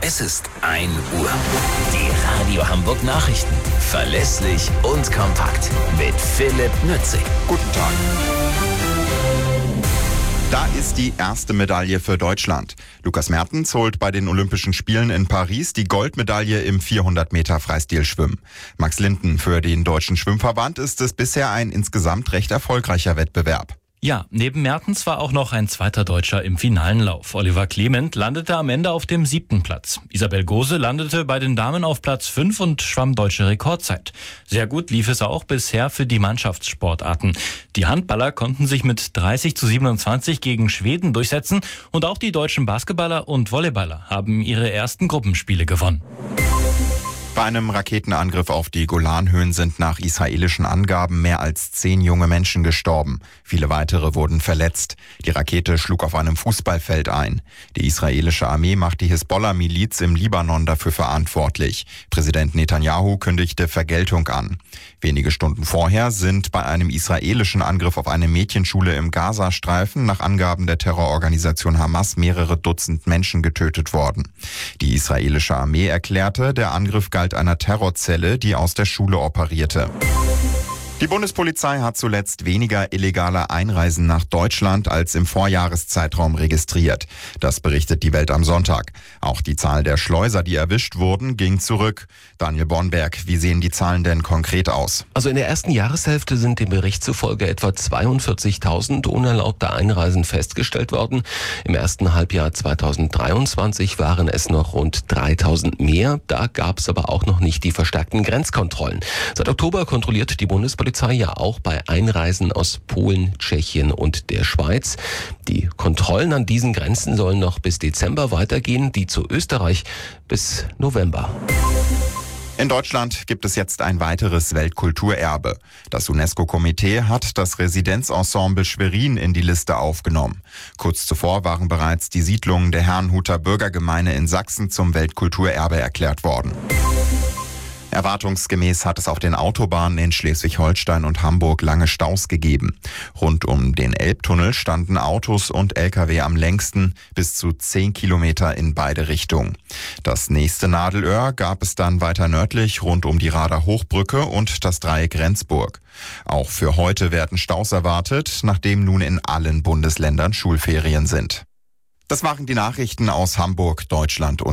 Es ist 1 Uhr. Die Radio Hamburg Nachrichten. Verlässlich und kompakt. Mit Philipp Nützig. Guten Tag. Da ist die erste Medaille für Deutschland. Lukas Mertens holt bei den Olympischen Spielen in Paris die Goldmedaille im 400 Meter Freistilschwimmen. Max Linden, für den Deutschen Schwimmverband ist es bisher ein insgesamt recht erfolgreicher Wettbewerb. Ja, neben Mertens war auch noch ein zweiter Deutscher im finalen Lauf. Oliver Clement landete am Ende auf dem 7. Platz. Isabel Gose landete bei den Damen auf Platz 5 und schwamm deutsche Rekordzeit. Sehr gut lief es auch bisher für die Mannschaftssportarten. Die Handballer konnten sich mit 30:27 gegen Schweden durchsetzen und auch die deutschen Basketballer und Volleyballer haben ihre ersten Gruppenspiele gewonnen. Bei einem Raketenangriff auf die Golanhöhen sind nach israelischen Angaben mehr als 10 junge Menschen gestorben. Viele weitere wurden verletzt. Die Rakete schlug auf einem Fußballfeld ein. Die israelische Armee macht die Hisbollah-Miliz im Libanon dafür verantwortlich. Präsident Netanyahu kündigte Vergeltung an. Wenige Stunden vorher sind bei einem israelischen Angriff auf eine Mädchenschule im Gazastreifen nach Angaben der Terrororganisation Hamas mehrere Dutzend Menschen getötet worden. Die israelische Armee erklärte, der Angriff galt einer Terrorzelle, die aus der Schule operierte. Die Bundespolizei hat zuletzt weniger illegale Einreisen nach Deutschland als im Vorjahreszeitraum registriert. Das berichtet die Welt am Sonntag. Auch die Zahl der Schleuser, die erwischt wurden, ging zurück. Daniel Bornberg, wie sehen die Zahlen denn konkret aus? Also in der ersten Jahreshälfte sind dem Bericht zufolge etwa 42.000 unerlaubte Einreisen festgestellt worden. Im ersten Halbjahr 2023 waren es noch rund 3.000 mehr. Da gab es aber auch noch nicht die verstärkten Grenzkontrollen. Seit Oktober kontrolliert die Bundespolizei ja auch bei Einreisen aus Polen, Tschechien und der Schweiz. Die Kontrollen an diesen Grenzen sollen noch bis Dezember weitergehen, die zu Österreich bis November. In Deutschland gibt es jetzt ein weiteres Weltkulturerbe. Das UNESCO-Komitee hat das Residenzensemble Schwerin in die Liste aufgenommen. Kurz zuvor waren bereits die Siedlungen der Herrnhuter Bürgergemeine in Sachsen zum Weltkulturerbe erklärt worden. Erwartungsgemäß hat es auf den Autobahnen in Schleswig-Holstein und Hamburg lange Staus gegeben. Rund um den Elbtunnel standen Autos und Lkw am längsten, bis zu 10 Kilometer in beide Richtungen. Das nächste Nadelöhr gab es dann weiter nördlich rund um die Rader Hochbrücke und das Dreieck Rendsburg. Auch für heute werden Staus erwartet, nachdem nun in allen Bundesländern Schulferien sind. Das waren die Nachrichten aus Hamburg, Deutschland und